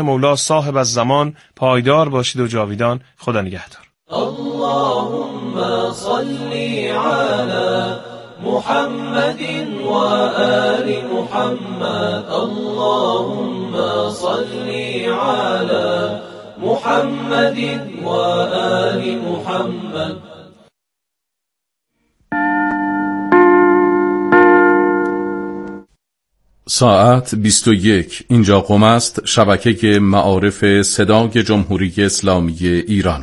مولا صاحب الزمان پایدار باشید و جاویدان. خدا نگهدار. اللهم صل علی محمد و آل محمد. اللهم صل علی محمد و آل محمد. ساعت 21. اینجا قم است، شبکه معارف صدای جمهوری اسلامی ایران.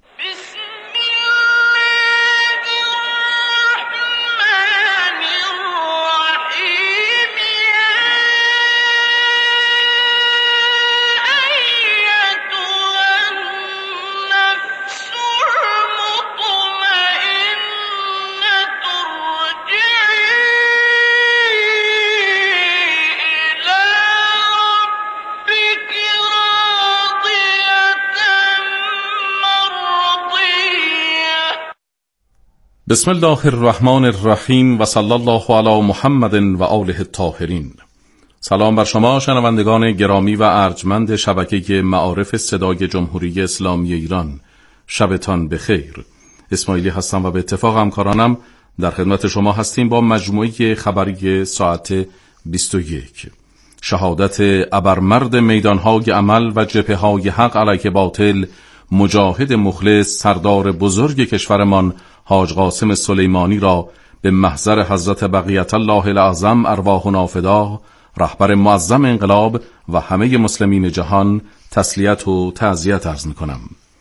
بسم الله الرحمن الرحیم و صلی الله علی محمد و آله الطاهرین. سلام بر شما شنوندگان گرامی و ارجمند شبکه معارف صدای جمهوری اسلامی ایران. شبتان بخیر. اسماعیلی هستم و به اتفاق همکارانم در خدمت شما هستیم با مجموعه خبری ساعت 21. شهادت ابرمرد میدانهای عمل و جبهه‌های حق علیه باطل، مجاهد مخلص، سردار بزرگ کشورمان حاج قاسم سلیمانی را به محضر حضرت بقیت الله الاعظم ارواحنا فداه، رهبر معظم انقلاب و همه مسلمین جهان تسلیت و تعزیت عرض می‌کنم.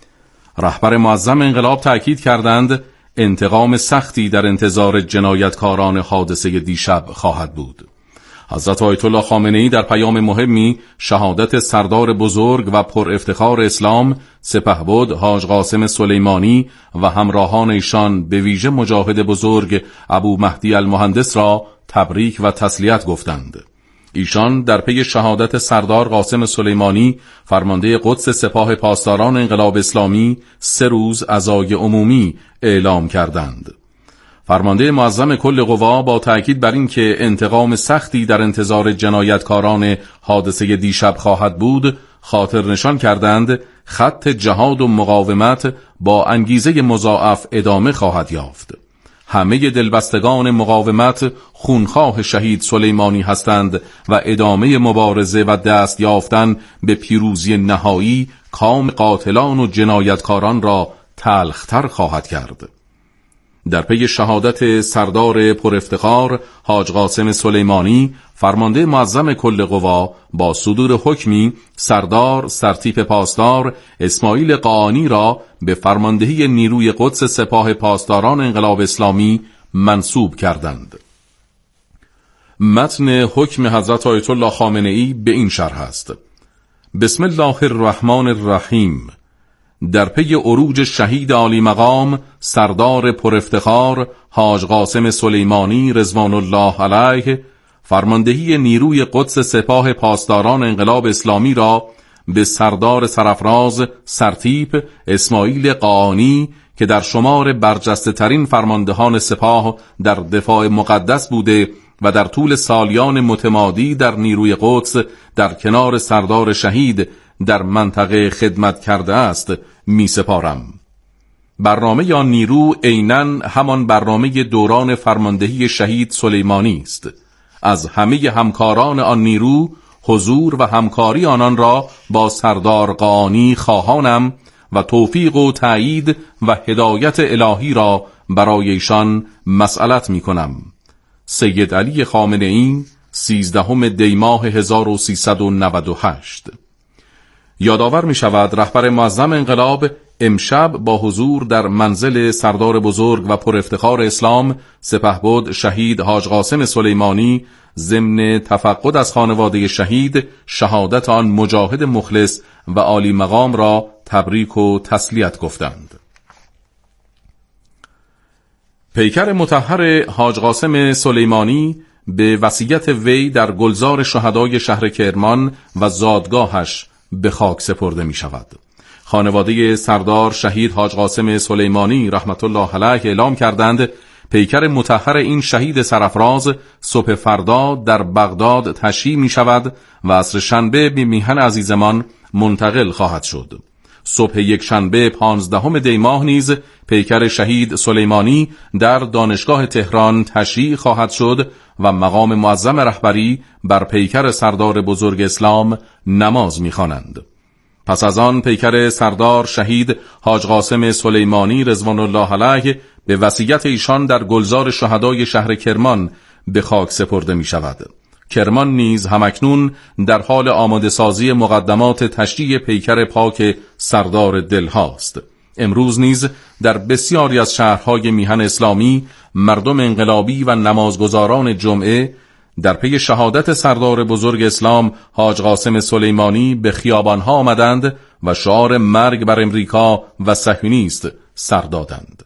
رهبر معظم انقلاب تأکید کردند انتقام سختی در انتظار جنایتکاران حادثه دیشب خواهد بود. حضرت آیت الله خامنه‌ای در پیام مهمی شهادت سردار بزرگ و پر افتخار اسلام سپهبد حاج قاسم سلیمانی و همراهان ایشان به ویژه مجاهد بزرگ ابو مهدی المهندس را تبریک و تسلیت گفتند. ایشان در پی شهادت سردار قاسم سلیمانی فرمانده قدس سپاه پاسداران انقلاب اسلامی 3 روز عزای عمومی اعلام کردند. فرمانده معظم کل قوا با تأکید بر این که انتقام سختی در انتظار جنایتکاران حادثه دیشب خواهد بود، خاطر نشان کردند خط جهاد و مقاومت با انگیزه مضاعف ادامه خواهد یافت. همه دلبستگان مقاومت خونخواه شهید سلیمانی هستند و ادامه مبارزه و دست یافتن به پیروزی نهایی کام قاتلان و جنایتکاران را تلختر خواهد کرد. در پی شهادت سردار پر افتخار حاج قاسم سلیمانی، فرمانده معظم کل قوا با صدور حکمی سردار سرتیپ پاسدار اسماعیل قاآنی را به فرماندهی نیروی قدس سپاه پاسداران انقلاب اسلامی منصوب کردند. متن حکم حضرت آیت الله خامنه‌ای به این شرح است: بسم الله الرحمن الرحیم. در پی عروج شهید عالی مقام سردار پر افتخار حاج قاسم سلیمانی رضوان الله علیه، فرماندهی نیروی قدس سپاه پاسداران انقلاب اسلامی را به سردار سرافراز سرتیپ اسماعیل قاآنی که در شمار برجسته ترین فرماندهان سپاه در دفاع مقدس بوده و در طول سالیان متمادی در نیروی قدس در کنار سردار شهید در منطقه خدمت کرده است می سپارم. برنامه آن نیرو عیناً همان برنامه دوران فرماندهی شهید سلیمانی است. از همه همکاران آن نیرو حضور و همکاری آنان را با سردار قاآنی خواهانم و توفیق و تأیید و هدایت الهی را برای ایشان مسئلت می کنم. سید علی خامنه‌ای 13 دی ماه 1398. یادآور می شود رهبر معظم انقلاب امشب با حضور در منزل سردار بزرگ و پر افتخار اسلام سپهبد شهید حاج قاسم سلیمانی ضمن تفقد از خانواده شهید شهادت آن مجاهد مخلص و عالی مقام را تبریک و تسلیت گفتند. پیکر مطهر حاج قاسم سلیمانی به وصیت وی در گلزار شهدای شهر کرمان و زادگاهش به خاک سپرده می شود. خانواده سردار شهید حاج قاسم سلیمانی رحمت الله علیه اعلام کردند پیکر مطهر این شهید سرافراز صبح فردا در بغداد تشییع می شود و عصر شنبه به میهن عزیزمان منتقل خواهد شد. صبح یکشنبه 15 دی ماه نیز پیکر شهید سلیمانی در دانشگاه تهران تشییع خواهد شد و مقام معظم رهبری بر پیکر سردار بزرگ اسلام نماز می‌خوانند. پس از آن پیکر سردار شهید حاج قاسم سلیمانی رضوان الله علیه به وصیت ایشان در گلزار شهدای شهر کرمان به خاک سپرده می شود. کرمان نیز همکنون در حال آماده سازی مقدمات تشییع پیکر پاک سردار دل هاست. امروز نیز در بسیاری از شهرهای میهن اسلامی مردم انقلابی و نمازگزاران جمعه در پی شهادت سردار بزرگ اسلام حاج قاسم سلیمانی به خیابانها آمدند و شعار مرگ بر امریکا و صهیونیست سر دادند.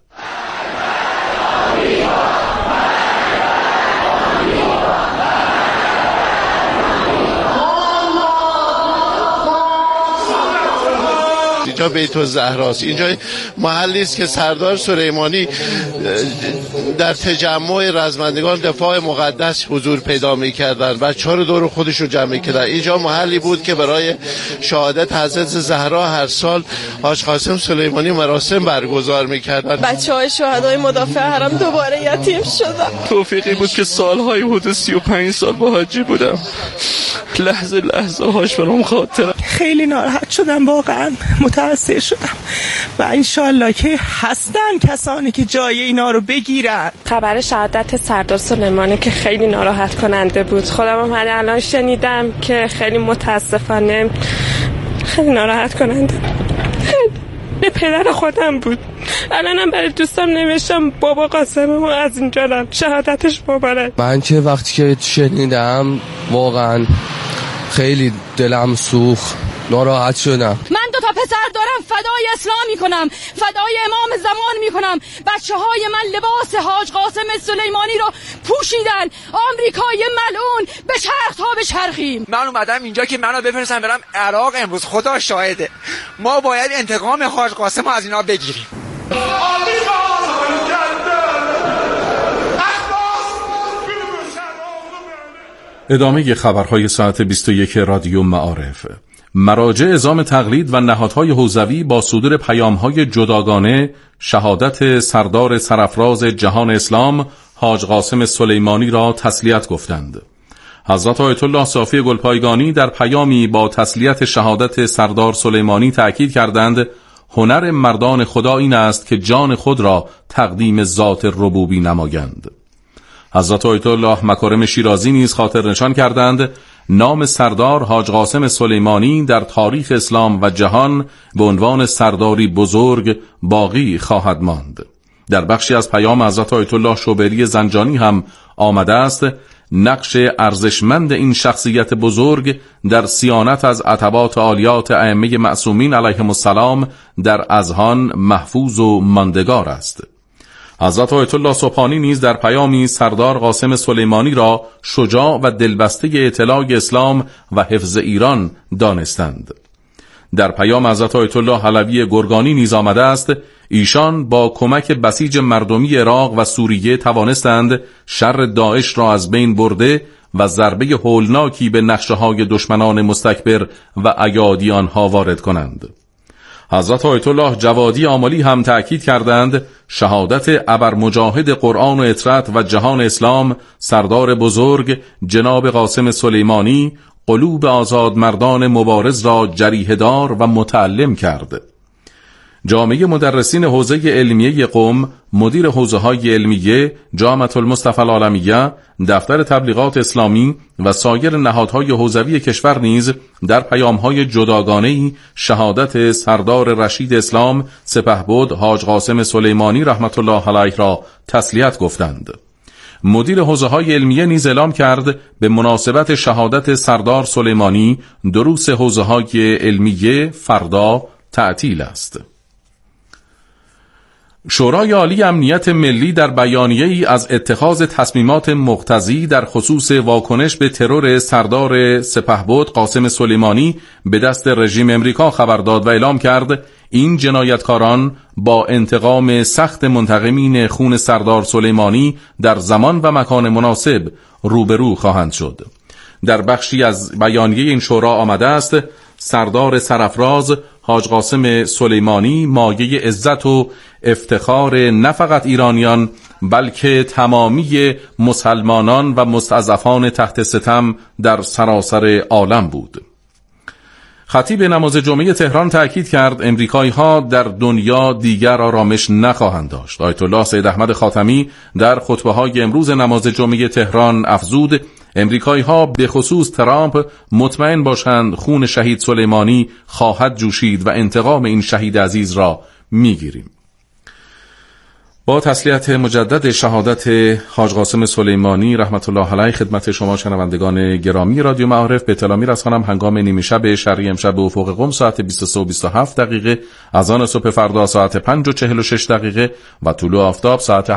اینجا بیت الزهراست، اینجا محلی است که سردار سلیمانی در تجمع رزمندگان دفاع مقدس حضور پیدا می‌کردند. بچه‌ها رو دور خودش رو جمع کردن. اینجا محلی بود که برای شهادت حضرت زهرا هر سال حاج قاسم سلیمانی مراسم برگزار می‌کردند. بچه‌های شهدای مدافع حرم دوباره یتیم شدن. توفیقی بود که سال‌های حدود 35 سال با حاجی بودم. لحظه هاش برام خاطره. خیلی ناراحت شدم، واقعا متأثر شدم و انشالله که هستن کسانی که جای اینا رو بگیرن. خبر شهادت سردار سلیمانی که خیلی ناراحت کننده بود، خودم هم الان شنیدم که خیلی متاسفانه خیلی ناراحت کننده. به پدر خودم بود. الانم برای دوستم نوشتم بابا قاسم از اینجا رم، شهادتش مبارک. من که وقتی که شنیدم واقعا خیلی دلم سوخت، ناراحت شدم. من 2 پسر دارم، فدای اسلام میکنم، فدای امام زمان میکنم. بچه‌های من لباس حاج قاسم سلیمانی رو پوشیدن. آمریکای ملعون، به چرخ تا به چرخیم. من اومدم اینجا که منو بفرستم برم عراق. امروز خدا شاهده ما باید انتقام حاج قاسم رو از اینا بگیریم. ادامه خبرهای ساعت 21 رادیو معارف. مراجع اعزام تقلید و نهادهای حوزوی با صدور پیام‌های جداگانه شهادت سردار سرافراز جهان اسلام حاج قاسم سلیمانی را تسلیت گفتند. حضرت آیت الله صافی گلپایگانی در پیامی با تسلیت شهادت سردار سلیمانی تأکید کردند هنر مردان خدا این است که جان خود را تقدیم ذات ربوبی نمایند. حضرت آیت الله مکارم شیرازی نیز خاطر نشان کردند نام سردار حاج قاسم سلیمانی در تاریخ اسلام و جهان به عنوان سرداری بزرگ باقی خواهد ماند. در بخشی از پیام حضرت آیت الله شوبری زنجانی هم آمده است نقش ارزشمند این شخصیت بزرگ در صیانت از عتبات عالیات ائمه معصومین علیهم السلام در اذهان محفوظ و ماندگار است. حضرت آیت الله سبحانی نیز در پیامی سردار قاسم سلیمانی را شجاع و دلبسته اطلاع اسلام و حفظ ایران دانستند. در پیام حضرت آیت الله علوی گرگانی نیز آمده است ایشان با کمک بسیج مردمی عراق و سوریه توانستند شر داعش را از بین برده و ضربه هولناکی به نقشه‌های دشمنان مستکبر و ایادی آنها وارد کنند. حضرت آیت الله جوادی آملی هم تأکید کردند شهادت ابرمجاهد قرآن و اطرت و جهان اسلام سردار بزرگ جناب قاسم سلیمانی قلوب آزاد مردان مبارز را جریحه‌دار و متعلم کرد. جامعه مدرسین حوزه علمیه قم، مدیر حوزه‌های علمیه، جامعه المصطفى العالمیه، دفتر تبلیغات اسلامی و سایر نهادهای حوزوی کشور نیز در پیام‌های جداگانه‌ای شهادت سردار رشید اسلام سپهبد حاج قاسم سلیمانی رحمت الله علیه را تسلیت گفتند. مدیر حوزه‌های علمیه نیز اعلام کرد به مناسبت شهادت سردار سلیمانی دروس حوزه‌های علمیه فردا تعطیل است. شورای عالی امنیت ملی در بیانیه‌ای از اتخاذ تصمیمات مقتضی در خصوص واکنش به ترور سردار سپهبد قاسم سلیمانی به دست رژیم امریکا خبر داد و اعلام کرد این جنایتکاران با انتقام سخت منتقمین خون سردار سلیمانی در زمان و مکان مناسب روبرو خواهند شد. در بخشی از بیانیه این شورا آمده است سردار سرافراز حاج قاسم سلیمانی مایه عزت و افتخار نه فقط ایرانیان بلکه تمامی مسلمانان و مستضعفان تحت ستم در سراسر عالم بود. خطیب نماز جمعه تهران تأکید کرد امریکایی‌ها در دنیا دیگر آرامش نخواهند داشت. آیت الله سید احمد خاتمی در خطبه‌های امروز نماز جمعه تهران افزود امریکایی‌ها به خصوص ترامپ مطمئن باشند خون شهید سلیمانی خواهد جوشید و انتقام این شهید عزیز را می‌گیریم. با تسلیت مجدد شهادت حاج قاسم سلیمانی رحمت الله علیه خدمت شما شنوندگان گرامی رادیو معارف به اطلاع می‌رسانم هنگام نیمه شب شرقی امشب به افق قم ساعت 23:27 از آن صبح فردا ساعت 5:46 و طلوع آفتاب ساعت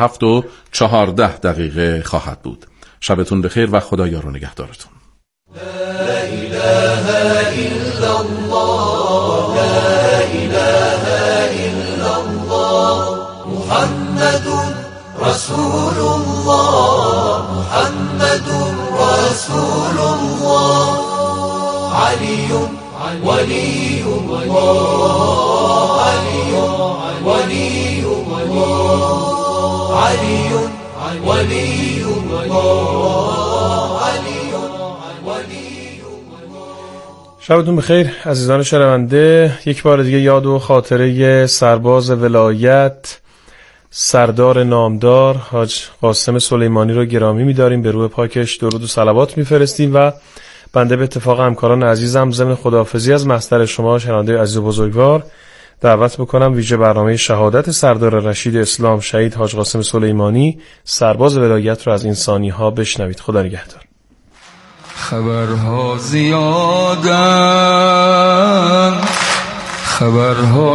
7:14 خواهد بود. شبتون بخیر و خدا یار و نگهدارتون. لا اله الا الله لا اله الا الله محمد رسول الله محمد رسول الله علی ولی الله علی ولی الله علی ولی الله علی ولی الله. شبتون بخیر عزیزان شنونده. یک بار دیگه یاد و خاطره سرباز ولایت سردار نامدار حاج قاسم سلیمانی رو گرامی می‌داریم. به روح پاکش درود و صلوات می‌فرستیم و بنده به اتفاق همکاران عزیزم ضمن خداحافظی از محضر شما شنونده عزیز و بزرگوار دعوت بکنم ویژه برنامه شهادت سردار رشید اسلام شهید حاج قاسم سلیمانی سرباز ولایت رو از اینسانی‌ها بشنوید. خدا نگهدار. خبرها زیادن خبرها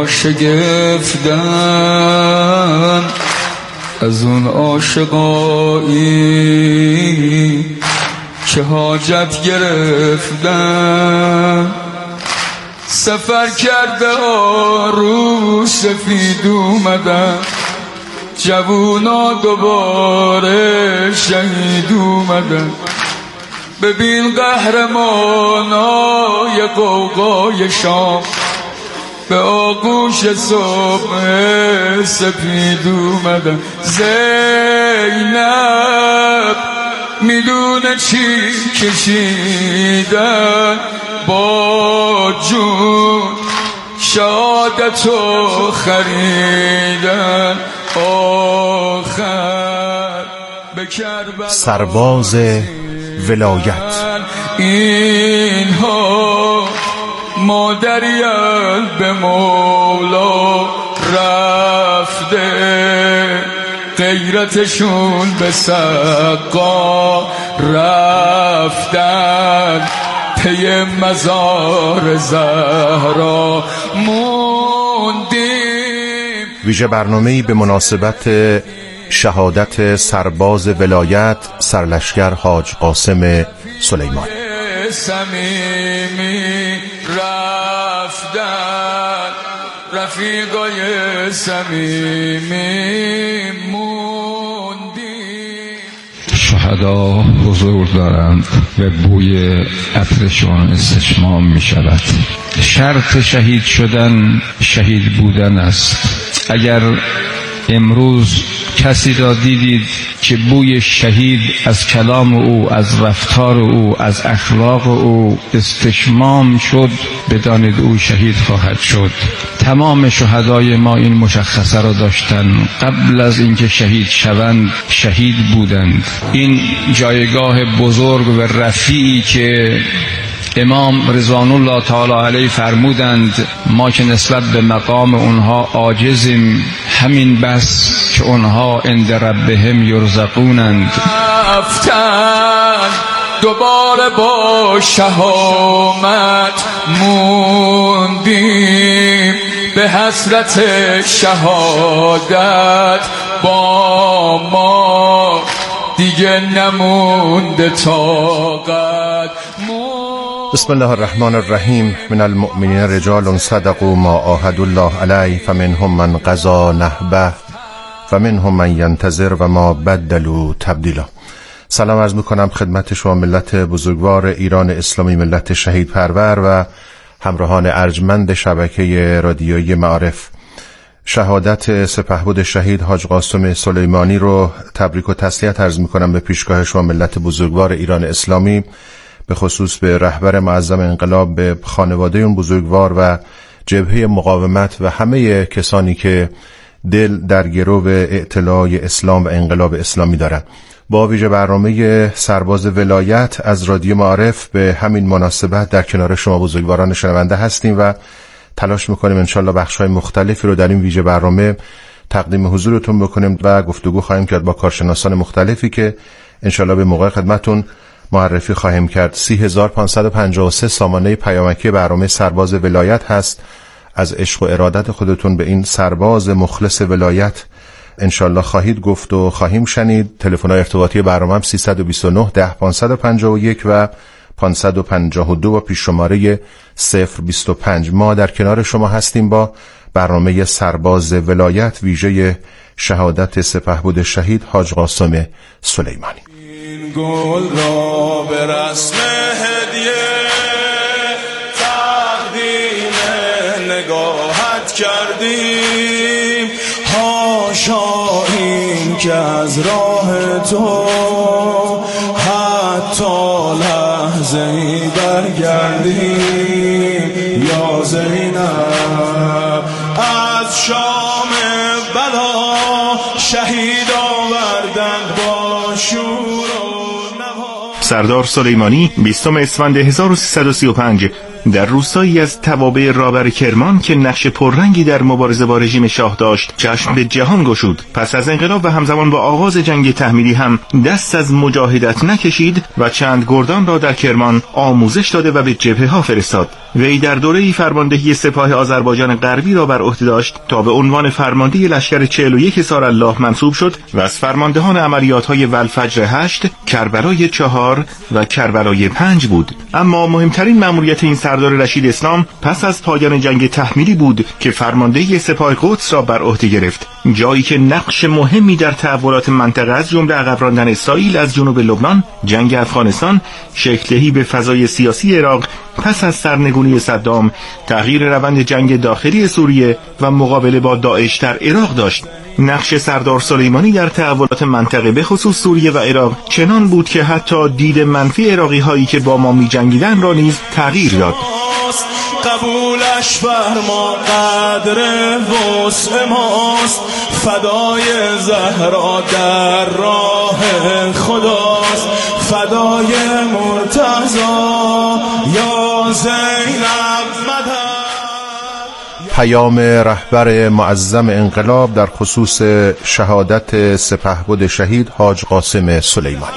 شگفتن از اون عاشقایی که حاجت گرفتن سفر کرده رو سفید اومدن جوونا دوباره شهید اومدن ببین قهرمانای قوقای شام به آغوش صبح سپید اومدن زینب میدونه چی کشیدن با جون شهادتو خریدن آخر به کربلا سرباز ولایت اینها مادریان به مولا رفته غیرتشون به سقا رفتن پی مزار زهرا موندیم. ویژه برنامه‌ای به مناسبت شهادت سرباز ولایت سرلشکر حاج قاسم سلیمانی. صمیمی رفتن رفیقای صمیمی موندیم. شهدا حضور دارند و بوی عطرشان استشمام می شود. شرط شهید شدن شهید بودن است. اگر امروز کسی را دیدید که بوی شهید از کلام او، از رفتار او، از اخلاق او استشمام شد، بدانید او شهید خواهد شد. تمام شهدای ما این مشخصه را داشتند، قبل از اینکه شهید شوند شهید بودند. این جایگاه بزرگ و رفیعی که امام رضوان الله تعالی علیه فرمودند ما که نسبت به مقام اونها عاجزیم، همین بس که اونها عند ربهم یرزقونند. رفتن دوباره با شهامت موندیم، به حسرت شهادت با ما دیگه نمونده طاقت. بسم الله الرحمن الرحیم. من المؤمنین رجال صدقوا ما عاهدوا الله علیه فمنهم من قضا نحبه فمنهم من ینتظر و ما بدلوا تبدیلا. سلام عرض میکنم خدمت شما ملت بزرگوار ایران اسلامی، ملت شهید پرور و همراهان ارجمند شبکه رادیویی معارف، شهادت سپهبد شهید حاج قاسم سلیمانی رو تبریک و تسلیت عرض می‌کنم به پیشگاه شما ملت بزرگوار ایران اسلامی، به خصوص به رهبر معظم انقلاب، به خانواده اون بزرگوار و جبهه مقاومت و همه کسانی که دل در گرو اعتلاع اسلام و انقلاب اسلامی دارن. با ویژه برنامه سرباز ولایت از رادیو معارف به همین مناسبت در کنار شما بزرگواران شنونده هستیم و تلاش میکنیم انشالله بخش‌های مختلفی رو در این ویژه برنامه تقدیم حضورتون بکنیم و گفتگو خواهیم کرد با کارشناسان مختلفی که انشالله به موقع خدمتون معرفی خواهیم کرد. 3553 سامانه پیامکی برنامه سرباز ولایت هست. از عشق و ارادت خودتون به این سرباز مخلص ولایت انشالله خواهید گفت و خواهیم شنید. تلفن‌های ارتباطی برنامه 329 10 551 و 552 و پیش شماره 025. ما در کنار شما هستیم با برنامه سرباز ولایت ویژه شهادت سپهبد شهید حاج قاسم سلیمانی. این گل را به رسم هدیه تقدیم نگاهت کردیم، حاشا این که از راه تو حتی لحظه‌ای برگردیم. یا زینب از شام بلا شهید آوردند با شور و نوا. سردار سلیمانی 20 اسفند 1335 در روستایی از توابع رابر کرمان که نقش پررنگی در مبارزه با رژیم شاه داشت چشم به جهان گشود. پس از انقلاب و همزمان با آغاز جنگ تحمیلی هم دست از مجاهدت نکشید و چند گردان را در کرمان آموزش داده و به جبهه ها فرستاد. وی در دوره فرماندهی سپاه آذربایجان غربی را بر عهده داشت تا به عنوان فرمانده لشکر 41 سارالله منصوب شد و از فرماندهان عملیات‌های والفجر 8، کربلای 4 و کربلای 5 بود. اما مهمترین مأموریت این سردار رشید اسلام پس از پایان جنگ تحمیلی بود که فرماندهی سپاه قدس را بر عهده گرفت، جایی که نقش مهمی در تحولات منطقه از جمله عقب راندن اسرائیل از جنوب لبنان، جنگ افغانستان، شکل‌دهی به فضای سیاسی عراق پس از سرنگونی صدام، تغییر روند جنگ داخلی سوریه و مقابله با داعش در عراق داشت. نقش سردار سلیمانی در تحولات منطقه به خصوص سوریه و عراق چنان بود که حتی دید منفی عراقی هایی که با ما می جنگیدن را نیز تغییر داد. قبولش فرما قدر وسع ماست، فدای زهرا در راه خداست، فدای مرتضی یا زینب مدد. پیام رهبر معظم انقلاب در خصوص شهادت سپهبد شهید حاج قاسم سلیمانی.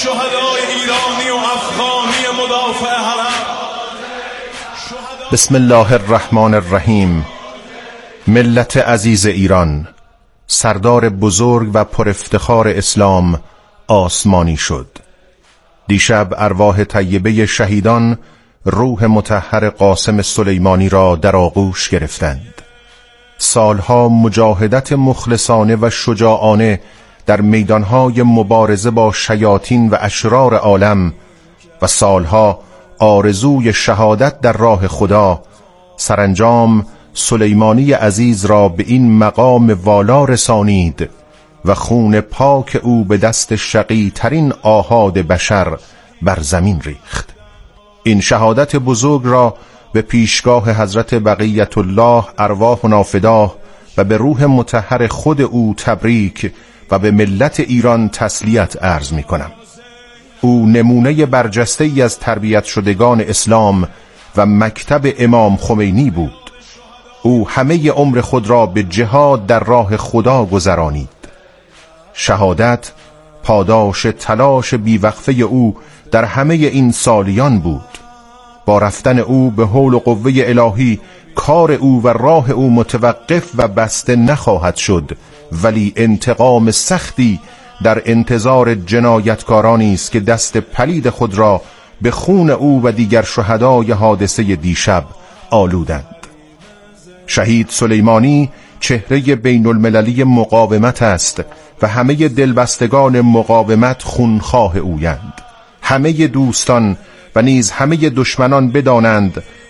بسم الله الرحمن الرحیم. ملت عزیز ایران، سردار بزرگ و پر افتخار اسلام آسمانی شد. دیشب ارواح طیبه شهیدان روح مطهر قاسم سلیمانی را در آغوش گرفتند. سالها مجاهدت مخلصانه و شجاعانه در میدانهای مبارزه با شیاطین و اشرار عالم و سالها آرزوی شهادت در راه خدا، سرانجام سلیمانی عزیز را به این مقام والا رسانید و خون پاک او به دست شقی ترین آحاد بشر بر زمین ریخت. این شهادت بزرگ را به پیشگاه حضرت بقیت الله ارواحنا فداه و به روح مطهر خود او تبریک و به ملت ایران تسلیت عرض می کنم. او نمونه برجسته ای از تربیت شدگان اسلام و مکتب امام خمینی بود. او همه عمر خود را به جهاد در راه خدا گذرانید. شهادت پاداش تلاش بیوقفه او در همه این سالیان بود. با رفتن او به حول و قوه الهی کار او و راه او متوقف و بسته نخواهد شد، ولی انتقام سختی در انتظار جنایتکارانی است که دست پلید خود را به خون او و دیگر شهدای حادثه دیشب آلودند. شهید سلیمانی چهره بین المللی مقاومت است و همه دلبستگان مقاومت خونخواه اویند. همه دوستان و نیز همه دشمنان بدانند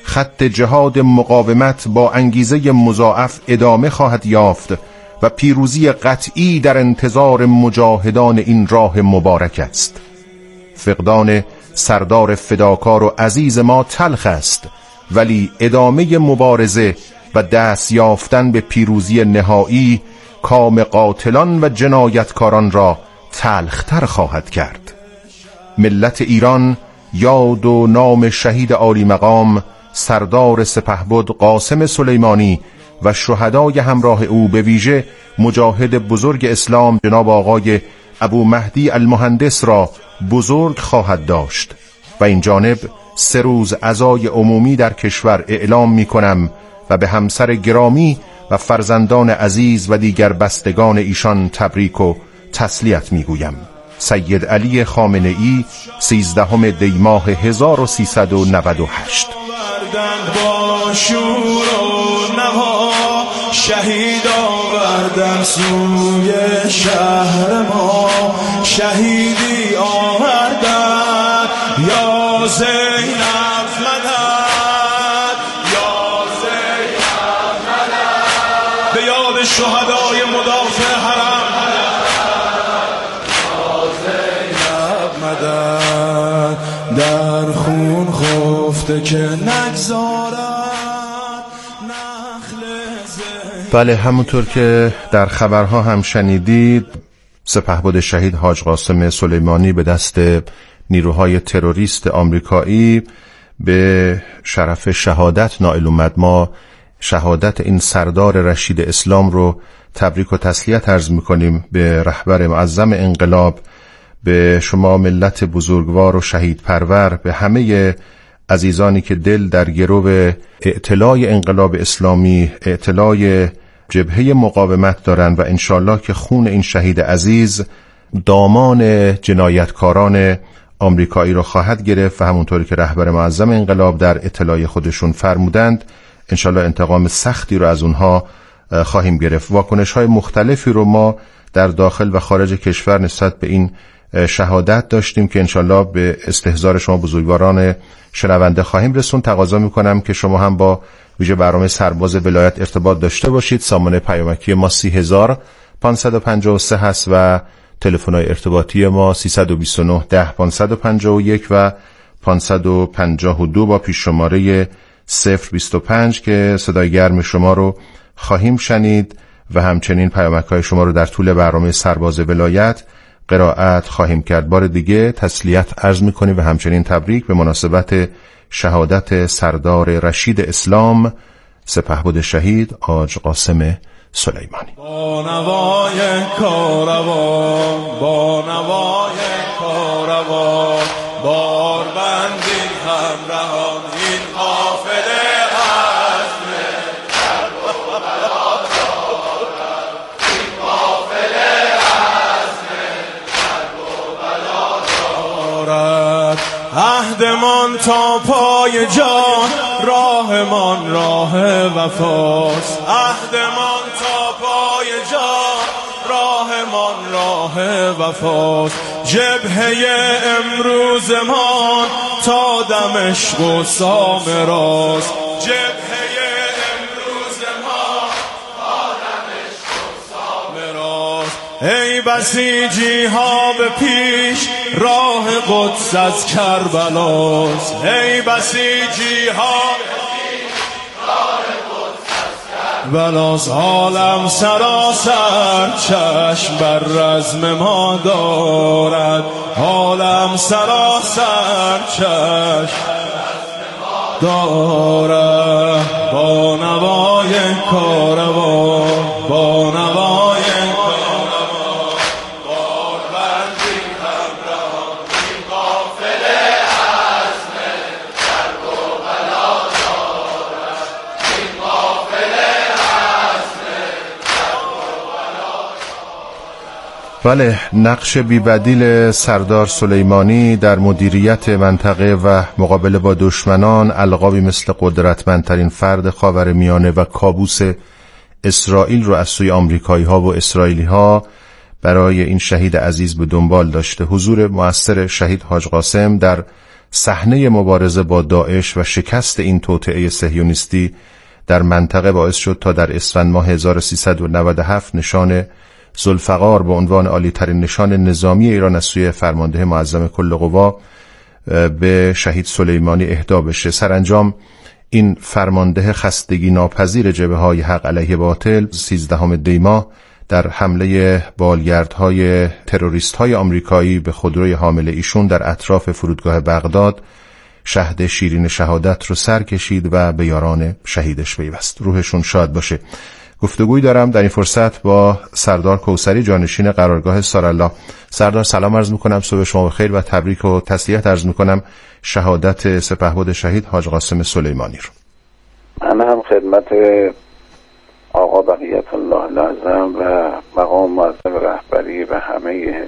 خط جهاد مقاومت با انگیزه مضاعف ادامه خواهد یافت و پیروزی قطعی در انتظار مجاهدان این راه مبارک است. فقدان سردار فداکار و عزیز ما تلخ است، ولی ادامه مبارزه و دست یافتن به پیروزی نهایی کام قاتلان و جنایتکاران را تلختر خواهد کرد. ملت ایران یاد و نام شهید عالی مقام سردار سپهبد قاسم سلیمانی و شهدای همراه او، به ویژه مجاهد بزرگ اسلام جناب آقای ابو مهدی المهندس را بزرگ خواهد داشت و این جانب 3 روز عزای عمومی در کشور اعلام می کنم و به همسر گرامی و فرزندان عزیز و دیگر بستگان ایشان تبریک و تسلیت می گویم. سید علی خامنه ای 13 دی ماه 1398. با شور و نوا شهید آوردن سوی شهر ما، شهیدی آوردن یا زینب مدد، یا زینب مدد، به یاد شهدای مدافع حرم، یا زینب مدد، در خون خفته که نگذارد. بله، همونطور که در خبرها هم شنیدید، سپهبد شهید حاج قاسم سلیمانی به دست نیروهای تروریست آمریکایی به شرف شهادت نائل اومد. ما شهادت این سردار رشید اسلام رو تبریک و تسلیت عرض میکنیم به رهبر معظم انقلاب، به شما ملت بزرگوار و شهید پرور، به همه عزیزانی که دل در گرو اعتلاع انقلاب اسلامی، اعتلاع جبهه مقاومت دارن و انشالله که خون این شهید عزیز دامان جنایتکاران آمریکایی رو خواهد گرفت و همونطوری که رهبر معظم انقلاب در اطلاع خودشون فرمودند انشالله انتقام سختی رو از اونها خواهیم گرفت. واکنش‌های مختلفی رو ما در داخل و خارج کشور نسبت به این شهادت داشتیم که انشالله به استحضار شما بزرگواران شنونده خواهیم رسون. تقاضا میکنم که شما هم با ویژه برنامه سرباز ولایت ارتباط داشته باشید. سامانه پیامکی ما 30553 هست و تلفن‌های ارتباطی ما 329 10 551 و 552 با پیش شماره 025 که صدای گرم شما رو خواهیم شنید و همچنین پیامک‌های شما رو در طول برنامه سرباز ولایت قرائت خواهیم کرد. بار دیگه تسلیت عرض می‌کنیم و همچنین تبریک به مناسبت شهادت سردار رشید اسلام سپهبد شهید حاج قاسم سلیمانی. با نوای کاروان، با نوای کاروان، باربندی همراهان این قافله عزم درب و بلا دارد، این قافله عزم درب و بلا دارد. عهدمان تا پای جان، راهمان راه وفاست، عهدمان تا پای جان، راهمان راه وفاست. جبهه امروزمان تا دمشق و سامراست، جبهه امروزمان تا دمشق و سامراست. ای بسیجی ها به پیش، راه قدس از کربلاست، ای بسیجی ها بلاس. عالم سراسر چشم بر رزم ما دارد، عالم سراسر چشم دارد. با نوای کاروان، با نوای کاروان، باربندی همراهان این قافله عزم درب و بلا دارد، این قافله بله، نقش بی‌بدیل سردار سلیمانی در مدیریت منطقه و مقابله با دشمنان، القابی مثل قدرتمندترین فرد خاورمیانه و کابوس اسرائیل رو از سوی آمریکایی‌ها و اسرائیلی‌ها برای این شهید عزیز به دنبال داشته. حضور مؤثر شهید حاج قاسم در صحنه مبارزه با داعش و شکست این توطئه صهیونیستی در منطقه باعث شد تا در اسفند ماه 1397 نشان ذوالفقار به عنوان عالی ترین نشان نظامی ایران از سوی فرمانده معظم کل قوا به شهید سلیمانی اهدا بشه. سرانجام این فرمانده خستگی ناپذیر جبهه‌های حق علیه باطل 13 دی ماه در حمله بالگردهای تروریست‌های آمریکایی به خودروی حامل ایشون در اطراف فرودگاه بغداد شهد شیرین شهادت رو سر کشید و به یاران شهیدش پیوست. روحشون شاد باشه. گفتگویی دارم در این فرصت با سردار کوثری، جانشین قرارگاه سارالله. سردار سلام عرض میکنم، صبح شما بخیر و تبریک و تسلیت عرض میکنم شهادت سپهبد شهید حاج قاسم سلیمانی رو. من هم خدمت آقا بقیت الله العظم و مقام معظم رهبری و همه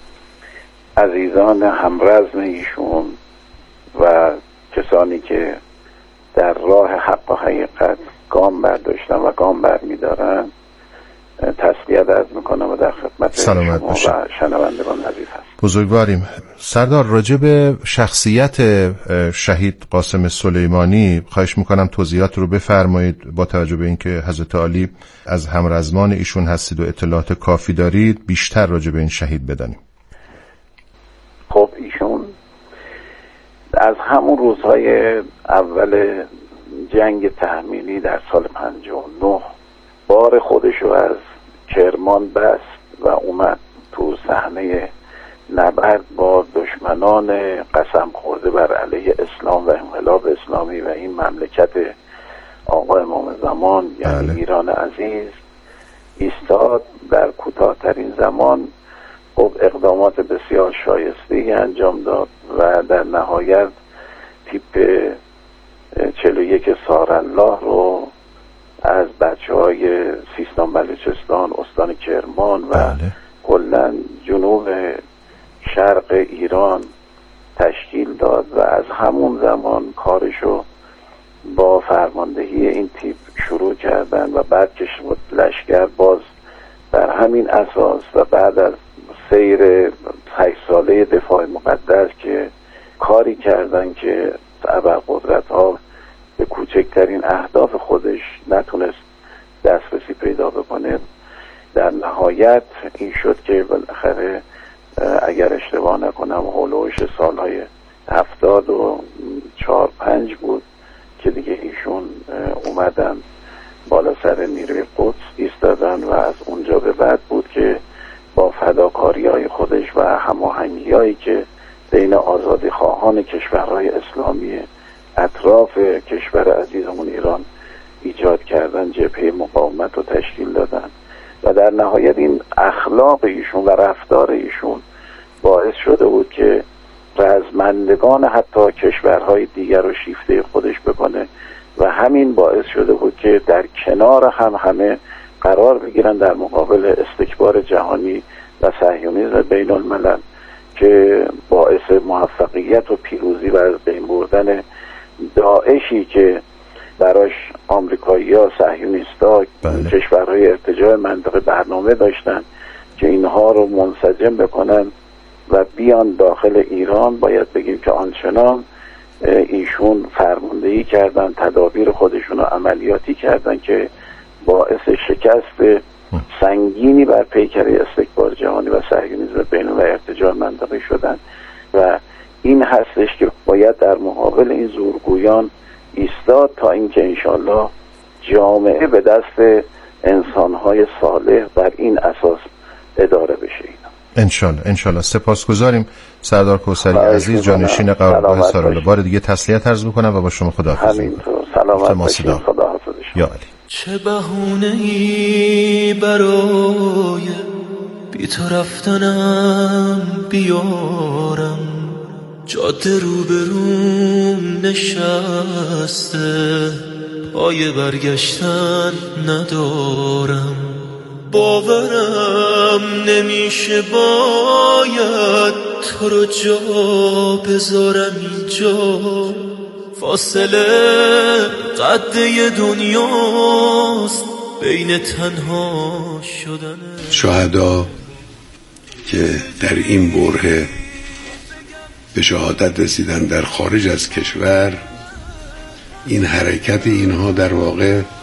عزیزان همرزم ایشون و کسانی که در راه حق و حقیقت گام برداشتن و گام برمی‌دارن تسلیت عرض میکنم و در خدمت شما و شنوندگان عزیز هست. بزرگواریم. سردار، راجع به شخصیت شهید قاسم سلیمانی خواهش میکنم توضیحات رو بفرمایید، با توجه به اینکه حضرت عالی از همرزمان ایشون هستید و اطلاعات کافی دارید، بیشتر راجع به این شهید بدانیم. خب ایشون از همون روزهای اول جنگ تحمیلی در سال 59 بار خودشو از کرمان بست و اومد تو صحنه نبرد با دشمنان قسم خورده بر علیه اسلام و انقلاب اسلامی و این مملکت آقا امام زمان یعنی ایران عزیز ایستاد. در کوتاه‌ترین زمان خب اقدامات بسیار شایسته‌ای انجام داد و در نهایت تیپ 41 سارالله رو از بچه‌های سیستان بلوچستان، استان کرمان و کلاً جنوب شرق ایران تشکیل داد و از همون زمان کارشو با فرماندهی این تیپ شروع کردن و بعد که لشکر باز بر همین اساس و بعد از سیر 8 ساله دفاع مقدس که کاری کردن که ابرقدرت‌ها به کوچکترین اهداف خودش نتونست دسترسی پیدا بکنه، در نهایت این شد که بالاخره اگر اشتباه نکنم هولوش سالهای 74-5 بود که دیگه ایشون اومدن بالا سر نیروی قدس ایستادن و از اونجا به بعد بود که با فداکاری‌های خودش و هماهنگی‌هایی که بین آزادی خواهان کشورهای اسلامی اطراف کشور عزیزمون ایران ایجاد کردن، جبهه مقاومت رو تشکیل دادن و در نهایت این اخلاق ایشون و رفتار ایشون باعث شده بود که رزمندگان حتی کشورهای دیگر رو شیفته خودش بکنه و همین باعث شده بود که در کنار همه قرار بگیرن در مقابل استکبار جهانی و صهیونیسم بین الملل که باعث موفقیت و پیروزی و از بین بردن داعشی که براش آمریکایی‌ها، صهیونیست‌ها، کشورهای ارتجاع منطقه برنامه داشتن که اینها رو منسجم بکنن و بیان داخل ایران، باید بگیم که آنچنان ایشون فرماندهی کردن، تدابیر خودشون رو عملیاتی کردن که باعث شکست سنگینی بر پیکره استکبار جهانی و صهیونیسم بین و ارتجاع منطقه شدن و این هستش که باید در مقابل این زورگویان ایستاد تا اینکه انشالله جامعه به دست انسانهای صالح بر این اساس اداره بشه. انشالله. سپاسگزاریم سردار کوثری عزیز، جانشین قرارگاه سارالله. بار دیگه تسلیت عرض میکنم و با شما خداحافظی. همینطور. سلامت باشید. خداحافظ. یا علی. چه بهونه‌ای برای بی تو رفتنم بیارم، جاده روبروم نشسته، پای برگشتن ندارم، باورم نمیشه باید تو رو جا بذارم اینجا، فاصله قده دنیاست بین تنها شدن. شهدا که در این بره به شهادت رسیدن در خارج از کشور، این حرکت اینها در واقع